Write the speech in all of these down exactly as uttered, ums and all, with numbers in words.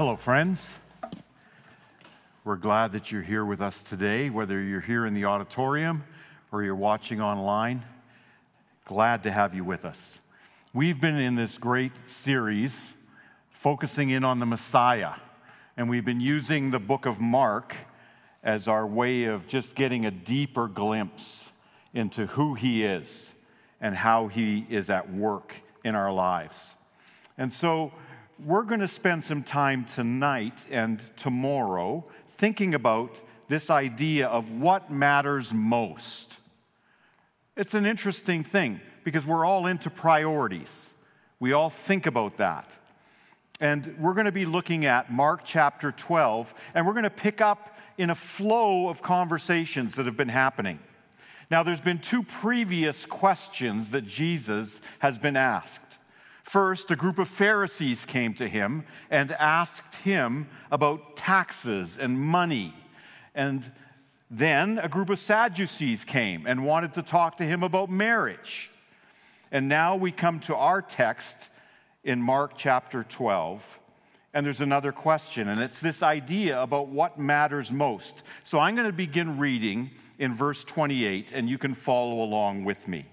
Hello, friends. We're glad that you're here with us today, whether you're here in the auditorium or you're watching online. Glad to have you with us. We've been in this great series focusing in on the Messiah, and we've been using the book of Mark as our way of just getting a deeper glimpse into who he is and how he is at work in our lives. And so we're going to spend some time tonight and tomorrow thinking about this idea of what matters most. It's an interesting thing because we're all into priorities. We all think about that. And we're going to be looking at Mark chapter twelve, and we're going to pick up in a flow of conversations that have been happening. Now, there's been two previous questions that Jesus has been asked. First, a group of Pharisees came to him and asked him about taxes and money. And then a group of Sadducees came and wanted to talk to him about marriage. And now we come to our text in Mark chapter twelve, and there's another question, and it's this idea about what matters most. So I'm going to begin reading in verse twenty-eight, and you can follow along with me.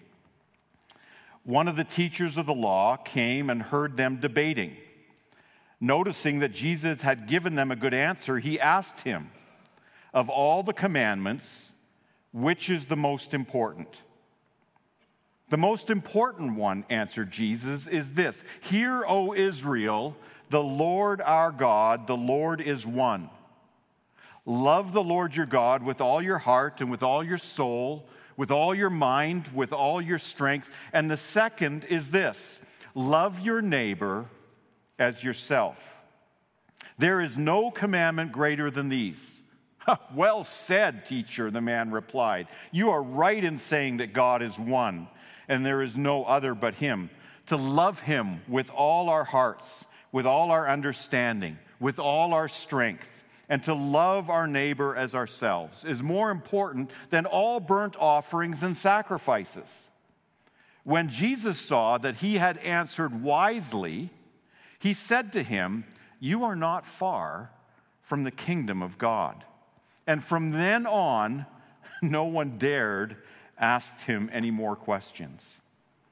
One of the teachers of the law came and heard them debating. Noticing that Jesus had given them a good answer, he asked him, "Of all the commandments, which is the most important?" "The most important one," answered Jesus, "is this: Hear, O Israel, the Lord our God, the Lord is one. Love the Lord your God with all your heart and with all your soul, with all your mind, with all your strength. And the second is this: love your neighbor as yourself. There is no commandment greater than these." "Well said, teacher," the man replied. "You are right in saying that God is one, and there is no other but him. To love him with all our hearts, with all our understanding, with all our strength, and to love our neighbor as ourselves is more important than all burnt offerings and sacrifices." When Jesus saw that he had answered wisely, he said to him, "You are not far from the kingdom of God." And from then on, no one dared ask him any more questions.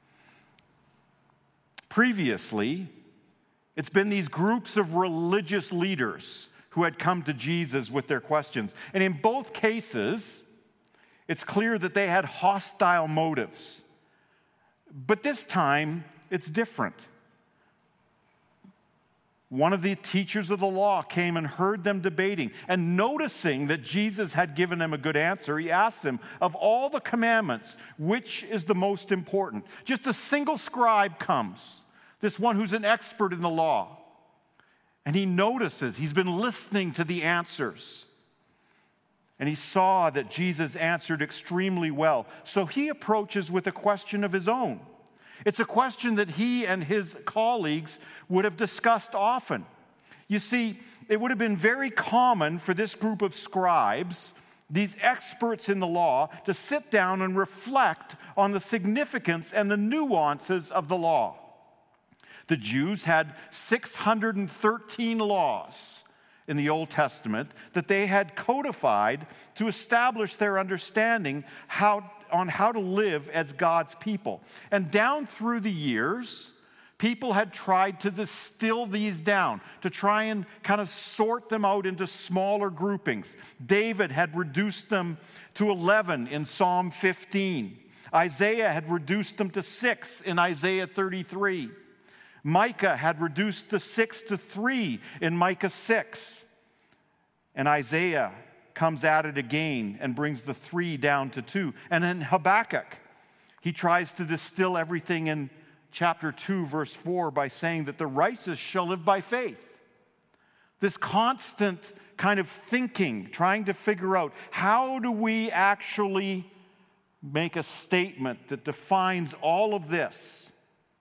Previously, it's been these groups of religious leaders who had come to Jesus with their questions. And in both cases, it's clear that they had hostile motives. But this time, it's different. One of the teachers of the law came and heard them debating. And noticing that Jesus had given them a good answer, he asked them, "Of all the commandments, which is the most important?" Just a single scribe comes, this one who's an expert in the law. And he notices, he's been listening to the answers. And he saw that Jesus answered extremely well. So he approaches with a question of his own. It's a question that he and his colleagues would have discussed often. You see, it would have been very common for this group of scribes, these experts in the law, to sit down and reflect on the significance and the nuances of the law. The Jews had six hundred thirteen laws in the Old Testament that they had codified to establish their understanding how, on how to live as God's people. And down through the years, people had tried to distill these down, to try and kind of sort them out into smaller groupings. David had reduced them to eleven in Psalm fifteen. Isaiah had reduced them to six in Isaiah thirty-three. Micah had reduced the six to three in Micah six. And Isaiah comes at it again and brings the three down to two. And in Habakkuk, he tries to distill everything in chapter two, verse four, by saying that the righteous shall live by faith. This constant kind of thinking, trying to figure out, how do we actually make a statement that defines all of this?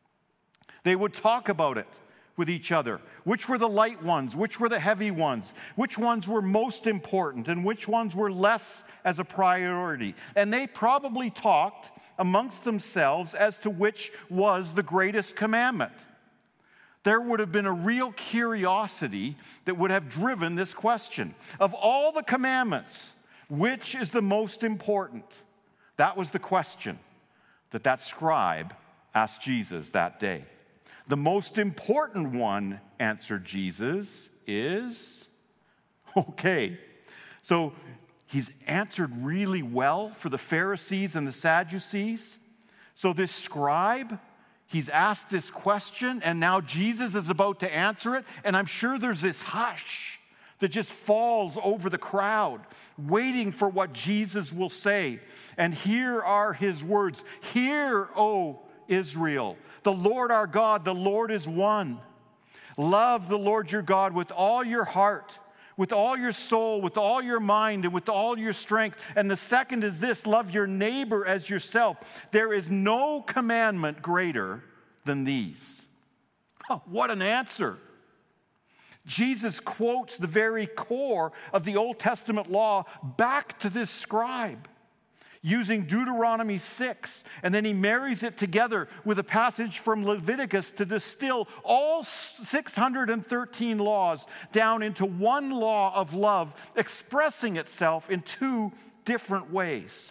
They would talk about it with each other. Which were the light ones? Which were the heavy ones? Which ones were most important? And which ones were less as a priority? And they probably talked amongst themselves as to which was the greatest commandment. there would have been a real curiosity that would have driven this question. Of all the commandments, which is the most important? That was the question that that scribe asked Jesus that day. The most important one, answered Jesus, is, okay. So he's answered really well for the Pharisees and the Sadducees. So this scribe, he's asked this question, and now Jesus is about to answer it, and I'm sure there's this hush that just falls over the crowd, waiting for what Jesus will say. And here are his words. Hear, O Israel, the Lord our God, the Lord is one. Love the Lord your God with all your heart, with all your soul, with all your mind, and with all your strength. And the second is this, love your neighbor as yourself. There is no commandment greater than these. Oh, what an answer. Jesus quotes the very core of the Old Testament law back to this scribe, using Deuteronomy six, and then he marries it together with a passage from Leviticus to distill all six hundred thirteen laws down into one law of love, expressing itself in two different ways.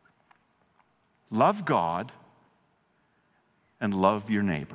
Love God and love your neighbor.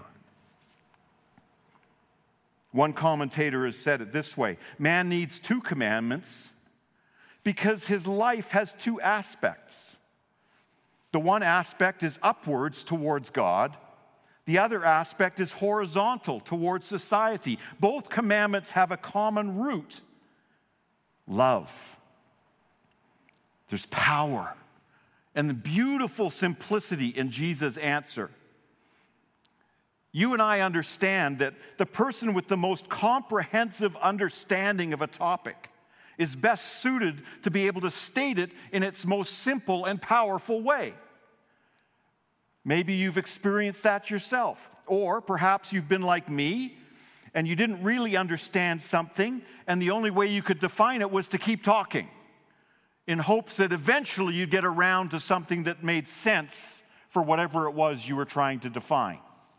One commentator has said it this way: man needs two commandments because his life has two aspects. The one aspect is upwards towards God. The other aspect is horizontal towards society. Both commandments have a common root: love. There's power and the beautiful simplicity in Jesus' answer. You and I understand that the person with the most comprehensive understanding of a topic is best suited to be able to state it in its most simple and powerful way. Maybe you've experienced that yourself, or perhaps you've been like me and you didn't really understand something, and the only way you could define it was to keep talking in hopes that eventually you'd get around to something that made sense for whatever it was you were trying to define.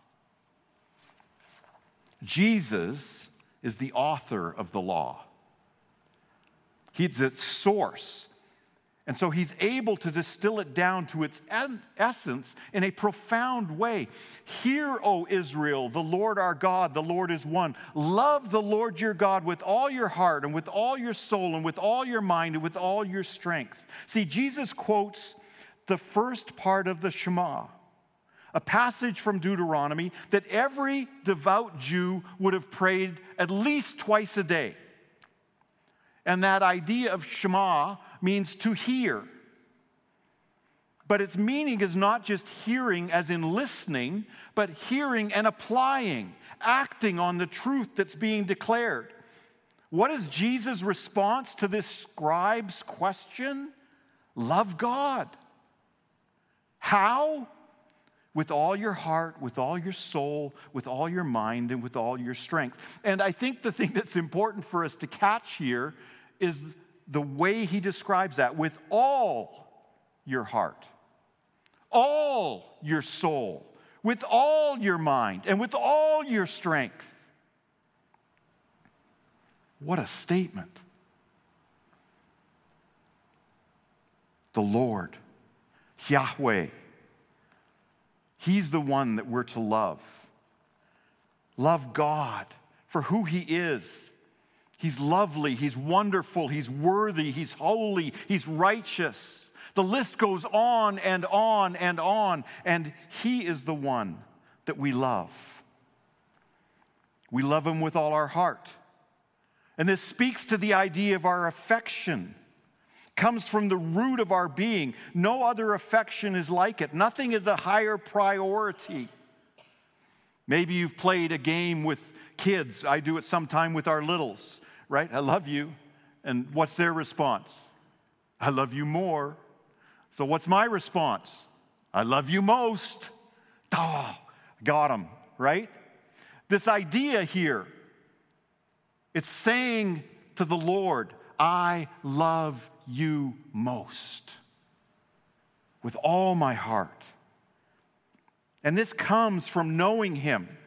Jesus is the author of the law. He's its source. And so he's able to distill it down to its essence in a profound way. Hear, O Israel, the Lord our God, the Lord is one. Love the Lord your God with all your heart and with all your soul and with all your mind and with all your strength. See, Jesus quotes the first part of the Shema, a passage from Deuteronomy that every devout Jew would have prayed at least twice a day. And that idea of Shema means to hear. But its meaning is not just hearing as in listening, but hearing and applying, acting on the truth that's being declared. What is Jesus' response to this scribe's question? Love God. How? With all your heart, with all your soul, with all your mind, and with all your strength. And I think the thing that's important for us to catch here is the way he describes that: with all your heart, all your soul, with all your mind, and with all your strength. What a statement. The Lord, Yahweh, he's the one that we're to love. Love God for who he is. He's lovely, he's wonderful, he's worthy, he's holy, he's righteous. The list goes on and on and on, and he is the one that we love. We love him with all our heart. And this speaks to the idea of our affection. Comes from the root of our being. No other affection is like it. Nothing is a higher priority. Maybe you've played a game with kids. I do it sometime with our littles, right? I love you. And what's their response? I love you more. So what's my response? I love you most. Oh, got him, right? This idea here, it's saying to the Lord, I love you most with all my heart. And this comes from knowing him,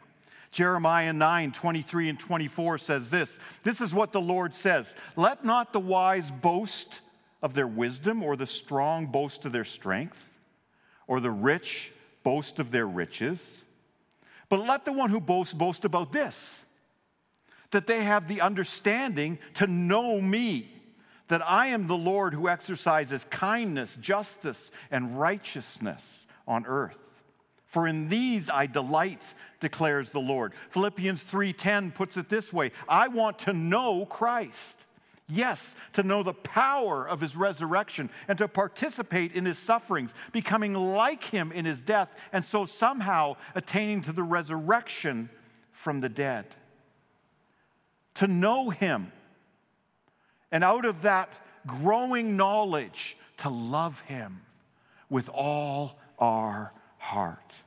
Jeremiah nine, twenty-three and twenty-four says this. This is what the Lord says. Let not the wise boast of their wisdom, or the strong boast of their strength, or the rich boast of their riches. But let the one who boasts boast about this, that they have the understanding to know me, that I am the Lord who exercises kindness, justice, and righteousness on earth. For in these I delight, declares the Lord. Philippians three ten puts it this way. I want to know Christ. Yes, to know the power of his resurrection and to participate in his sufferings, becoming like him in his death, and so somehow attaining to the resurrection from the dead. To know him, and out of that growing knowledge, to love him with all our heart.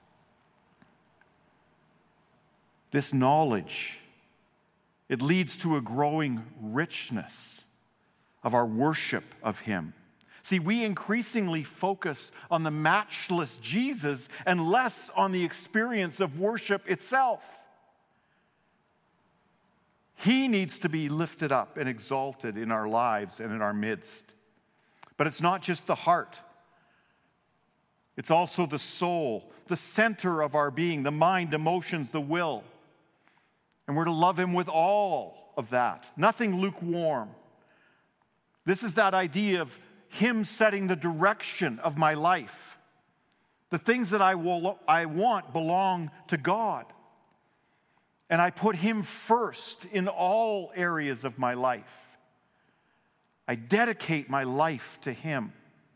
This knowledge, it leads to a growing richness of our worship of him. See, we increasingly focus on the matchless Jesus and less on the experience of worship itself. He needs to be lifted up and exalted in our lives and in our midst. But it's not just the heart. It's also the soul, the center of our being, the mind, emotions, the will. And we're to love him with all of that. Nothing lukewarm. This is that idea of him setting the direction of my life. The things that I will, I want belong to God. And I put him first in all areas of my life. I dedicate my life to him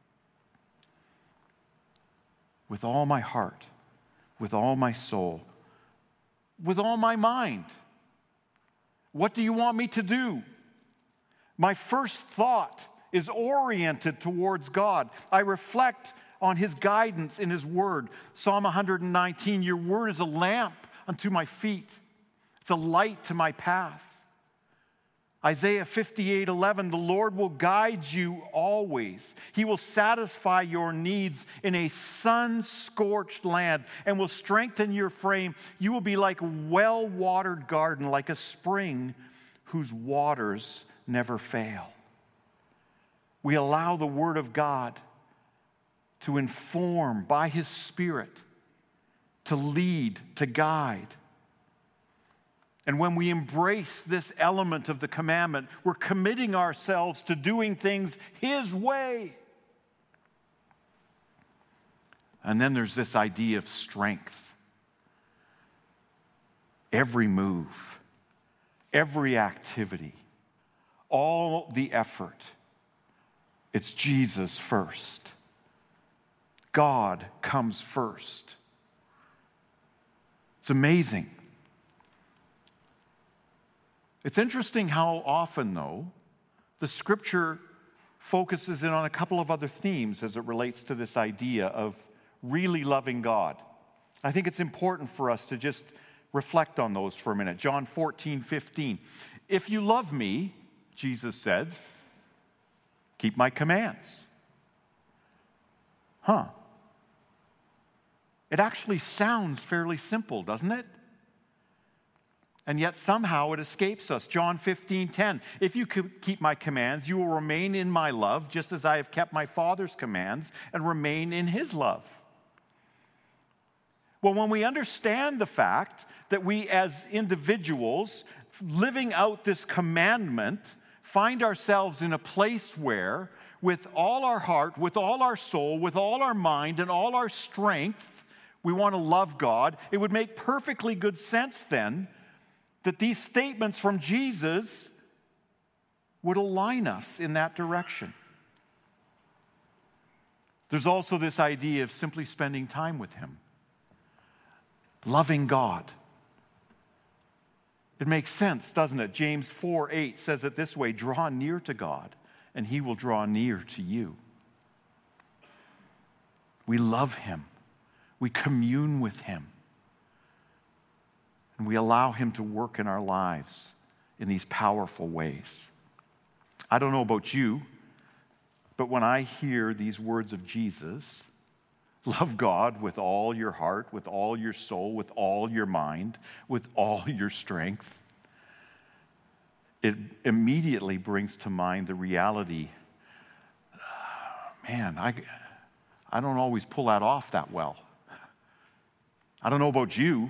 with all my heart, with all my soul, with all my mind. What do you want me to do? My first thought is oriented towards God. I reflect on his guidance in his word. Psalm one nineteen, your word is a lamp unto my feet. It's a light to my path. Isaiah fifty-eight eleven, the Lord will guide you always. He will satisfy your needs in a sun-scorched land and will strengthen your frame. You will be like a well-watered garden, like a spring whose waters never fail. We allow the Word of God to inform by his Spirit, to lead, to guide. And when we embrace this element of the commandment, we're committing ourselves to doing things his way. And then there's this idea of strength. Every move, every activity, all the effort, it's Jesus first. God comes first. It's amazing. It's interesting how often, though, the scripture focuses in on a couple of other themes as it relates to this idea of really loving God. I think it's important for us to just reflect on those for a minute. John fourteen fifteen. If you love me, Jesus said, keep my commands. Huh. It actually sounds fairly simple, doesn't it? And yet somehow it escapes us. John fifteen ten, if you keep my commands, you will remain in my love, just as I have kept my Father's commands and remain in his love. Well, when we understand the fact that we as individuals living out this commandment find ourselves in a place where with all our heart, with all our soul, with all our mind, and all our strength, we want to love God, it would make perfectly good sense then that these statements from Jesus would align us in that direction. There's also this idea of simply spending time with him, loving God. It makes sense, doesn't it? James four eight says it this way, draw near to God, and he will draw near to you. We love him. We commune with him. And we allow him to work in our lives in these powerful ways. I don't know about you, but when I hear these words of Jesus, Love God with all your heart, with all your soul, with all your mind, with all your strength. It immediately brings to mind the reality, man, I, I don't always pull that off that well. I don't know about you.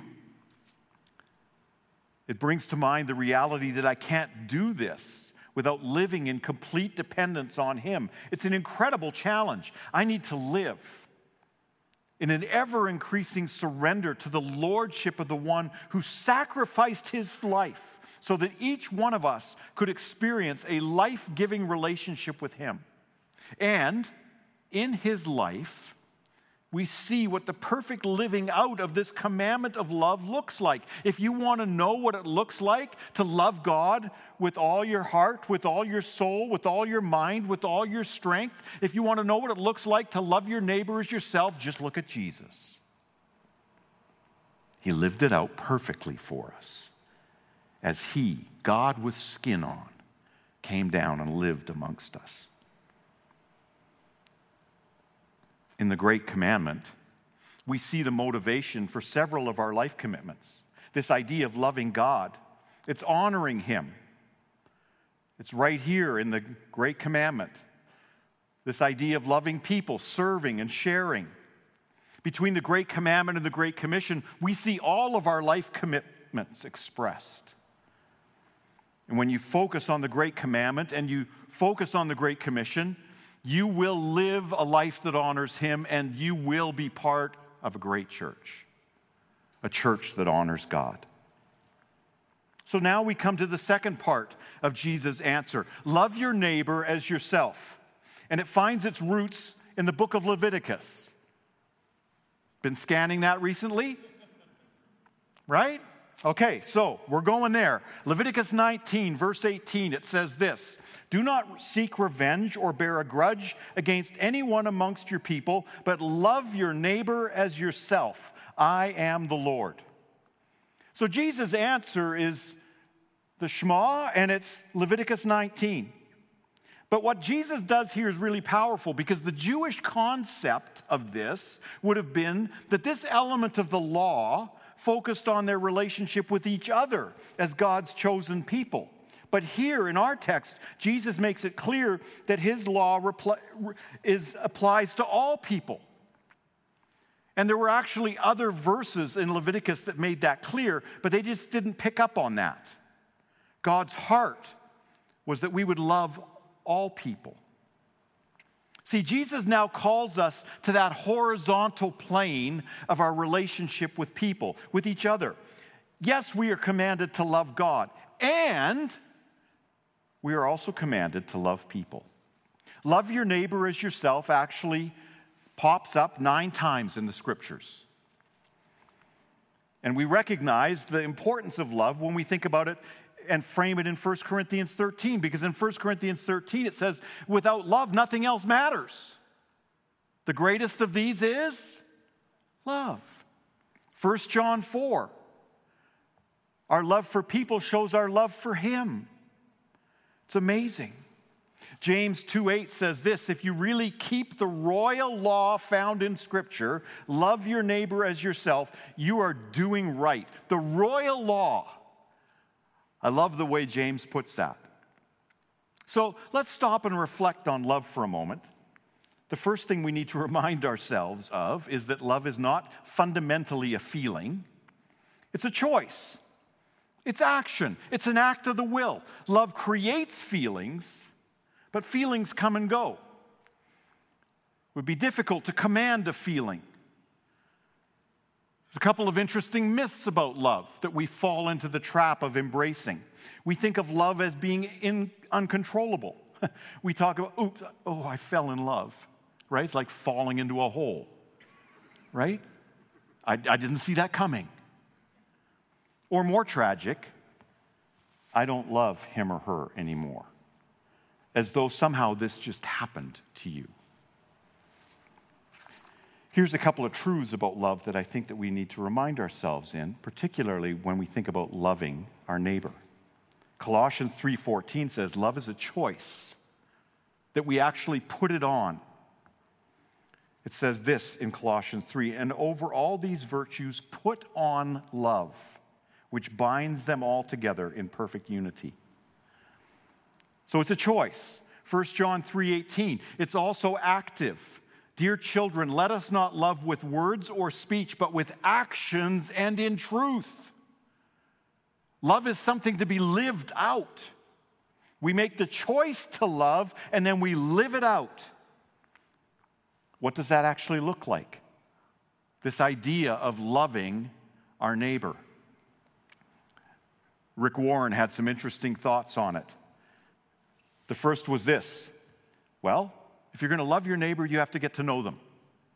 It brings to mind the reality that I can't do this without living in complete dependence on Him. It's an incredible challenge. I need to live in an ever-increasing surrender to the lordship of the one who sacrificed His life so that each one of us could experience a life-giving relationship with Him. And in His life, we see what the perfect living out of this commandment of love looks like. If you want to know what it looks like to love God with all your heart, with all your soul, with all your mind, with all your strength, if you want to know what it looks like to love your neighbor as yourself, just look at Jesus. He lived it out perfectly for us as He, God with skin on, came down and lived amongst us. In the Great Commandment, we see the motivation for several of our life commitments. This idea of loving God, it's honoring Him. It's right here in the Great Commandment. This idea of loving people, serving and sharing. Between the Great Commandment and the Great Commission, we see all of our life commitments expressed. And when you focus on the Great Commandment and you focus on the Great Commission, you will live a life that honors Him, and you will be part of a great church, a church that honors God. So now we come to the second part of Jesus' answer. Love your neighbor as yourself. And it finds its roots in the book of Leviticus. Been scanning that recently? Right? Okay, so we're going there. Leviticus nineteen, verse eighteen, it says this: "Do not seek revenge or bear a grudge against anyone amongst your people, but love your neighbor as yourself. I am the Lord." So Jesus' answer is the Shema, and it's Leviticus nineteen. But what Jesus does here is really powerful, because the Jewish concept of this would have been that this element of the law focused on their relationship with each other as God's chosen people. But here in our text, Jesus makes it clear that His law repl- is, applies to all people. And there were actually other verses in Leviticus that made that clear, but they just didn't pick up on that. God's heart was that we would love all people. See, Jesus now calls us to that horizontal plane of our relationship with people, with each other. Yes, we are commanded to love God, and we are also commanded to love people. Love your neighbor as yourself actually pops up nine times in the Scriptures. And we recognize the importance of love when we think about it and frame it in First Corinthians thirteen, because in First Corinthians thirteen it says, without love, nothing else matters. The greatest of these is love. First John four, our love for people shows our love for Him. It's amazing. James two eight says this: if you really keep the royal law found in Scripture, love your neighbor as yourself, you are doing right. The royal law. I love the way James puts that. So let's stop and reflect on love for a moment. The first thing we need to remind ourselves of is that love is not fundamentally a feeling. It's a choice. It's action. It's an act of the will. Love creates feelings, but feelings come and go. It would be difficult to command a feeling. There's a couple of interesting myths about love that we fall into the trap of embracing. We think of love as being in, uncontrollable. We talk about, oops, oh, I fell in love, right? It's like falling into a hole, right? I, I didn't see that coming. Or more tragic, I don't love him or her anymore, as though somehow this just happened to you. Here's a couple of truths about love that I think that we need to remind ourselves in, particularly when we think about loving our neighbor. Colossians three fourteen says, love is a choice, that we actually put it on. It says this in Colossians three, and over all these virtues put on love, which binds them all together in perfect unity. So it's a choice. First John three eighteen, it's also active. Dear children, let us not love with words or speech, but with actions and in truth. Love is something to be lived out. We make the choice to love, and then we live it out. What does that actually look like? This idea of loving our neighbor. Rick Warren had some interesting thoughts on it. The first was this: well, if you're going to love your neighbor, you have to get to know them.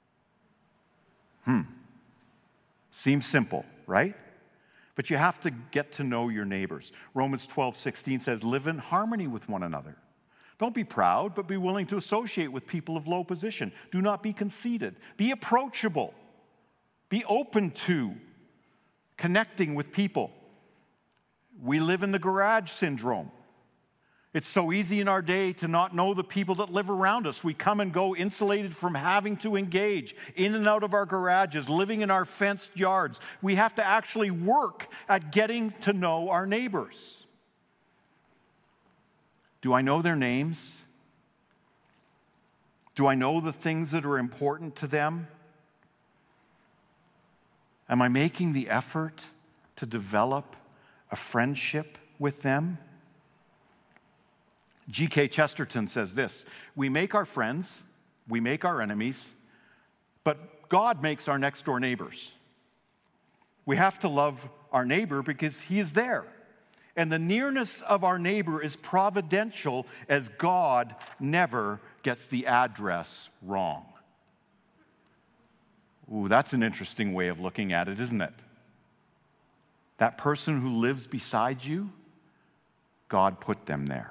Hmm. Seems simple, right? But you have to get to know your neighbors. Romans twelve sixteen says, live in harmony with one another. Don't be proud, but be willing to associate with people of low position. Do not be conceited. Be approachable. Be open to connecting with people. We live in the garage syndrome. It's so easy in our day to not know the people that live around us. We come and go insulated from having to engage in and out of our garages, living in our fenced yards. We have to actually work at getting to know our neighbors. Do I know their names? Do I know the things that are important to them? Am I making the effort to develop a friendship with them? G K Chesterton says this: we make our friends, we make our enemies, but God makes our next door neighbors. We have to love our neighbor because he is there. And the nearness of our neighbor is providential, as God never gets the address wrong. Ooh, that's an interesting way of looking at it, isn't it? That person who lives beside you, God put them there.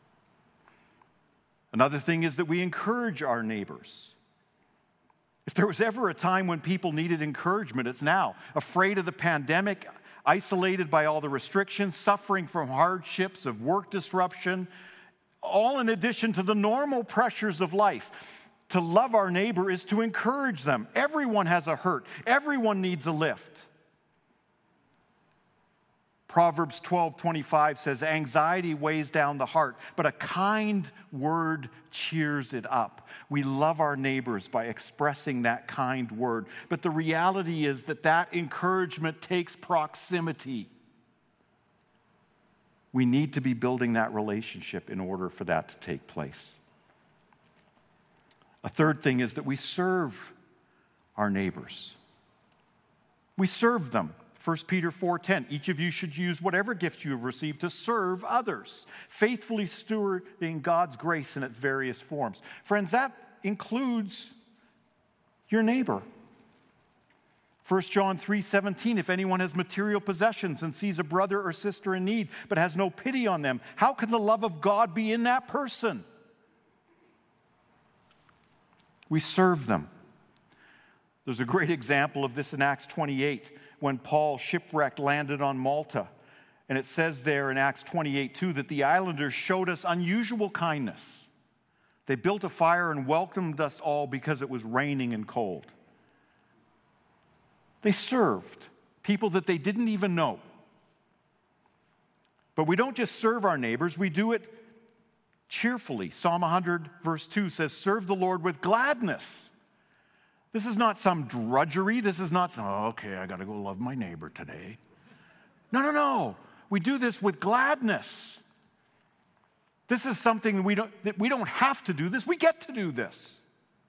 Another thing is that we encourage our neighbors. If there was ever a time when people needed encouragement, it's now. Afraid of the pandemic, isolated by all the restrictions, suffering from hardships of work disruption, all in addition to the normal pressures of life. To love our neighbor is to encourage them. Everyone has a hurt. Everyone needs a lift. Proverbs twelve twenty-five says, anxiety weighs down the heart, but a kind word cheers it up. We love our neighbors by expressing that kind word. But the reality is that that encouragement takes proximity. We need to be building that relationship in order for that to take place. A third thing is that we serve our neighbors. We serve them. First Peter four ten, each of you should use whatever gift you have received to serve others, faithfully stewarding God's grace in its various forms. Friends, that includes your neighbor. First John three seventeen, if anyone has material possessions and sees a brother or sister in need but has no pity on them, how can the love of God be in that person? We serve them. There's a great example of this in Acts twenty-eight. When Paul, shipwrecked, landed on Malta. And it says there in Acts twenty-eight two that the islanders showed us unusual kindness. They built a fire and welcomed us all because it was raining and cold. They served people that they didn't even know. But we don't just serve our neighbors, we do it cheerfully. Psalm one hundred verse two says, serve the Lord with gladness. This is not some drudgery. This is not some, oh, okay, I got to go love my neighbor today. No, no, no. We do this with gladness. This is something we don't, that we don't have to do this. We get to do this.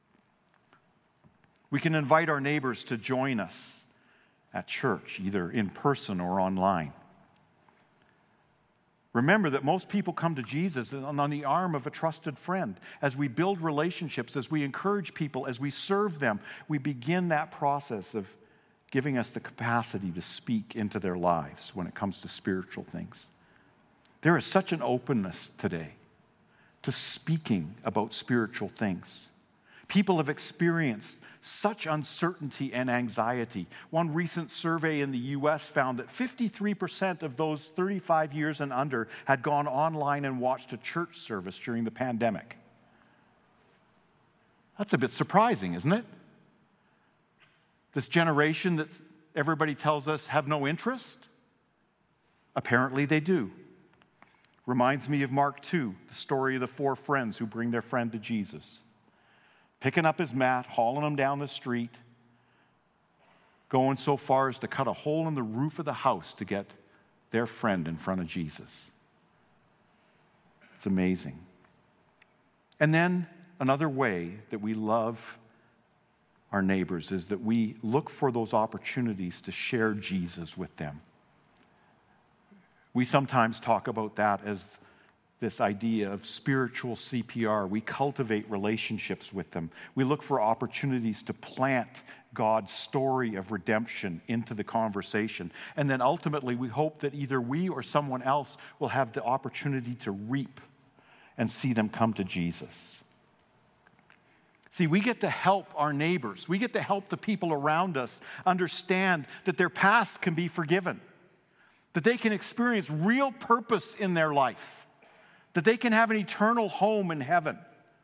We can invite our neighbors to join us at church, either in person or online. Remember that most people come to Jesus on the arm of a trusted friend. As we build relationships, as we encourage people, as we serve them, we begin that process of giving us the capacity to speak into their lives when it comes to spiritual things. There is such an openness today to speaking about spiritual things. People have experienced such uncertainty and anxiety. One recent survey in the U S found that fifty-three percent of those thirty-five years and under had gone online and watched a church service during the pandemic. That's a bit surprising, isn't it? This generation that everybody tells us have no interest? Apparently they do. Reminds me of Mark two, the story of the four friends who bring their friend to Jesus. Picking up his mat, hauling him down the street, going so far as to cut a hole in the roof of the house to get their friend in front of Jesus. It's amazing. And then another way that we love our neighbors is that we look for those opportunities to share Jesus with them. We sometimes talk about that as this idea of spiritual C P R. We cultivate relationships with them. We look for opportunities to plant God's story of redemption into the conversation. And then ultimately, we hope that either we or someone else will have the opportunity to reap and see them come to Jesus. See, we get to help our neighbors. We get to help the people around us understand that their past can be forgiven, that they can experience real purpose in their life, that they can have an eternal home in heaven.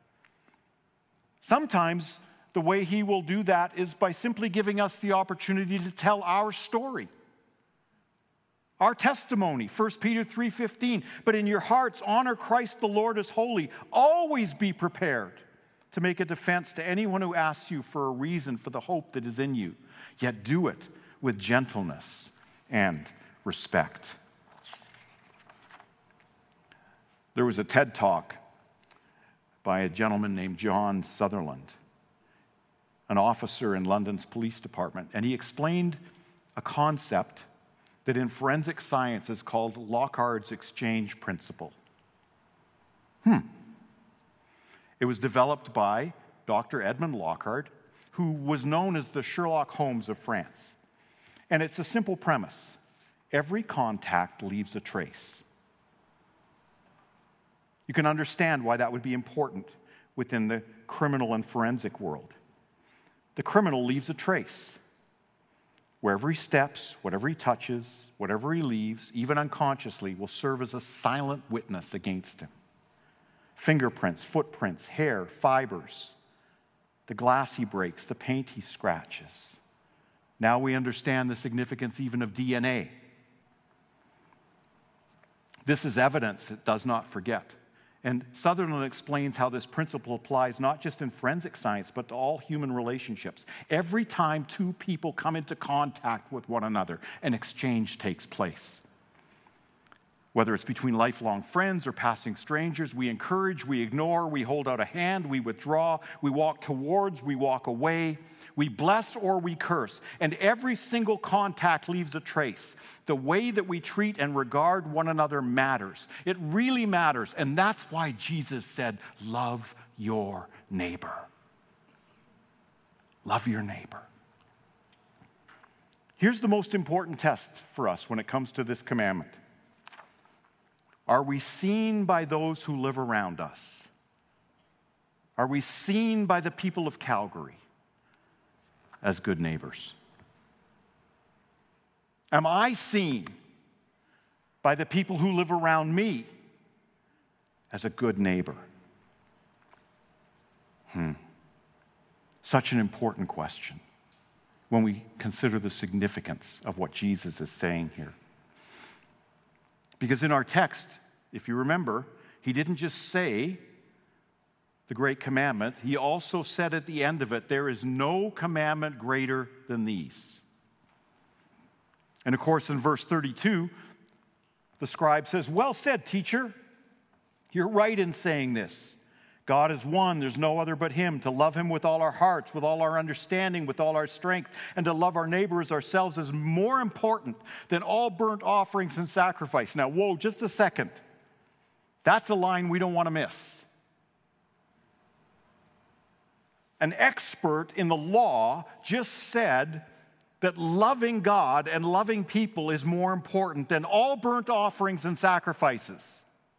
Sometimes the way He will do that is by simply giving us the opportunity to tell our story, our testimony. First Peter three fifteen, but in your hearts honor Christ the Lord as holy. Always be prepared to make a defense to anyone who asks you for a reason for the hope that is in you, yet do it with gentleness and respect. There was a TED Talk by a gentleman named John Sutherland, an officer in London's police department, and he explained a concept that in forensic science is called Locard's exchange principle. Hmm. It was developed by Doctor Edmund Locard, who was known as the Sherlock Holmes of France. And it's a simple premise. Every contact leaves a trace. You can understand why that would be important within the criminal and forensic world. The criminal leaves a trace. Wherever he steps, whatever he touches, whatever he leaves, even unconsciously, will serve as a silent witness against him. Fingerprints, footprints, hair, fibers, the glass he breaks, the paint he scratches. Now we understand the significance even of D N A. This is evidence that does not forget. And Sutherland explains how this principle applies not just in forensic science, but to all human relationships. Every time two people come into contact with one another, an exchange takes place. Whether it's between lifelong friends or passing strangers, we encourage, we ignore, we hold out a hand, we withdraw, we walk towards, we walk away, we bless or we curse. And every single contact leaves a trace. The way that we treat and regard one another matters. It really matters. And that's why Jesus said, love your neighbor. Love your neighbor. Here's the most important test for us when it comes to this commandment. Are we seen by those who live around us? Are we seen by the people of Calgary as good neighbors? Am I seen by the people who live around me as a good neighbor? Hmm. Such an important question when we consider the significance of what Jesus is saying here. Because in our text, if you remember, He didn't just say the great commandment, He also said at the end of it, there is no commandment greater than these. And of course, in verse thirty-two, the scribe says, well said, teacher. You're right in saying this. God is one, there's no other but Him. To love Him with all our hearts, with all our understanding, with all our strength, and to love our neighbor as ourselves is more important than all burnt offerings and sacrifice. Now, whoa, just a second. That's a line we don't want to miss. An expert in the law just said that loving God and loving people is more important than all burnt offerings and sacrifices.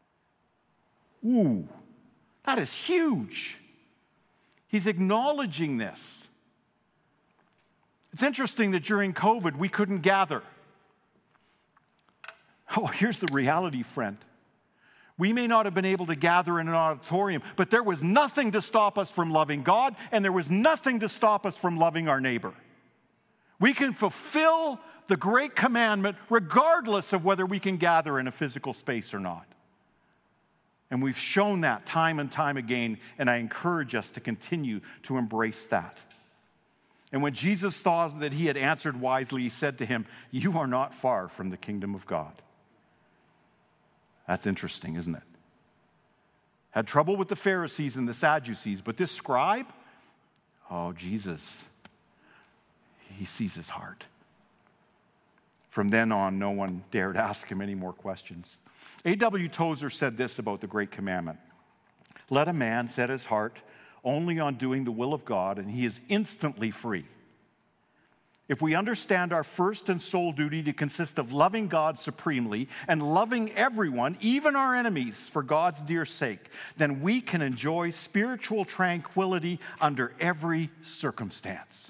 Ooh. That is huge. He's acknowledging this. It's interesting that during COVID, we couldn't gather. Oh, here's the reality, friend. We may not have been able to gather in an auditorium, but there was nothing to stop us from loving God, and there was nothing to stop us from loving our neighbor. We can fulfill the great commandment regardless of whether we can gather in a physical space or not. And we've shown that time and time again, and I encourage us to continue to embrace that. And when Jesus saw that he had answered wisely, he said to him, "You are not far from the kingdom of God." That's interesting, isn't it? Had trouble with the Pharisees and the Sadducees, but this scribe, oh, Jesus, he sees his heart. From then on, no one dared ask him any more questions. A W Tozer said this about the Great Commandment: "Let a man set his heart only on doing the will of God, and he is instantly free. If we understand our first and sole duty to consist of loving God supremely and loving everyone, even our enemies, for God's dear sake, then we can enjoy spiritual tranquility under every circumstance."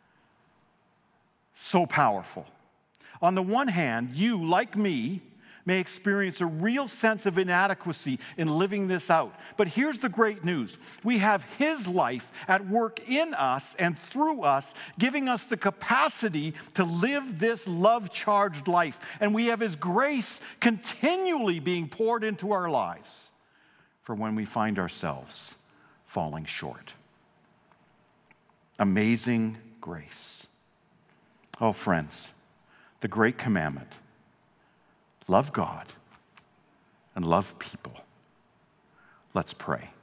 So powerful. On the one hand, you, like me, may experience a real sense of inadequacy in living this out. But here's the great news. We have his life at work in us and through us, giving us the capacity to live this love-charged life. And we have his grace continually being poured into our lives for when we find ourselves falling short. Amazing grace. Oh, friends, the great commandment: love God and love people. Let's pray.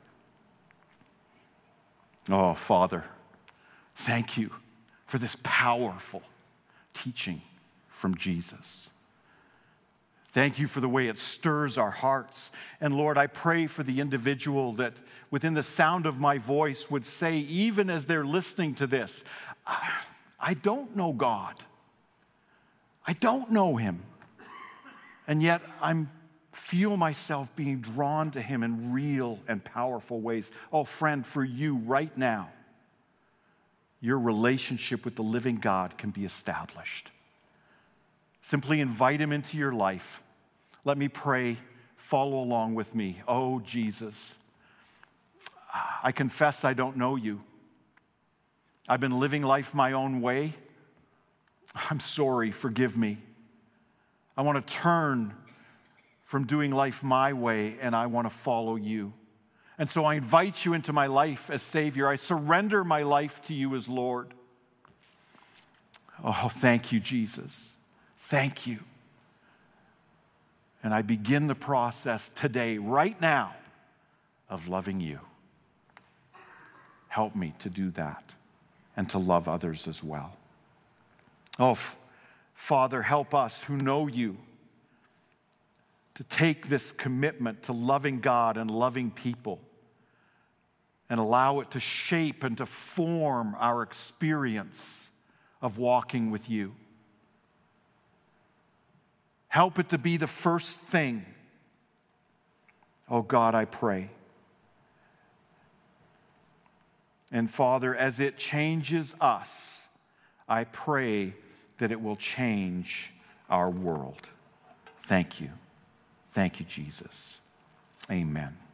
Oh, Father, thank you for this powerful teaching from Jesus. Thank you for the way it stirs our hearts. And Lord, I pray for the individual that within the sound of my voice would say, even as they're listening to this, I don't know God. I don't know him. And yet I feel myself being drawn to him in real and powerful ways. Oh, friend, for you right now, your relationship with the living God can be established. Simply invite him into your life. Let me pray. Follow along with me. Oh, Jesus, I confess I don't know you. I've been living life my own way. I'm sorry. Forgive me. I want to turn from doing life my way, and I want to follow you. And so I invite you into my life as Savior. I surrender my life to you as Lord. Oh, thank you, Jesus. Thank you. And I begin the process today, right now, of loving you. Help me to do that and to love others as well. Oh, Father, help us who know you to take this commitment to loving God and loving people and allow it to shape and to form our experience of walking with you. Help it to be the first thing. Oh God, I pray. And Father, as it changes us, I pray that it will change our world. Thank you. Thank you, Jesus. Amen.